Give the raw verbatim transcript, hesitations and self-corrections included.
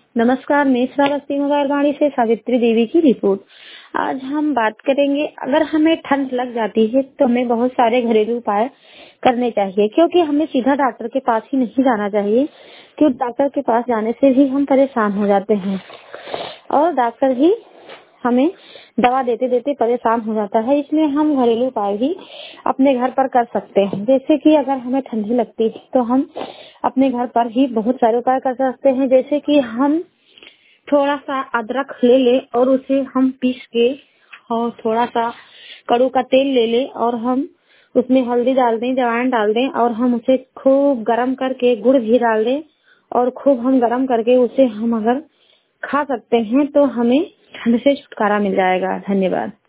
नमस्कार, मैं श्रावस्ती मोबाइल से सावित्री देवी की रिपोर्ट। आज हम बात करेंगे, अगर हमें ठंड लग जाती है तो हमें बहुत सारे घरेलू उपाय करने चाहिए, क्योंकि हमें सीधा डॉक्टर के पास ही नहीं जाना चाहिए, क्योंकि डॉक्टर के पास जाने से भी हम परेशान हो जाते हैं और डॉक्टर भी हमें दवा देते देते परेशान हो जाता है। इसलिए हम घरेलू उपाय भी अपने घर पर कर सकते हैं। जैसे कि अगर हमें ठंडी लगती है तो हम अपने घर पर ही बहुत सारे उपाय कर सकते हैं। जैसे कि हम थोड़ा सा अदरक ले लें और उसे हम पीस के और थोड़ा सा कड़ू का तेल ले लें और हम उसमें हल्दी डाल दें, अजवाइन डाल दें और हम उसे खूब गरम करके गुड़ भी डाल दें और खूब हम गरम करके उसे हम अगर खा सकते हैं तो हमें ठंड से छुटकारा मिल जाएगा। धन्यवाद।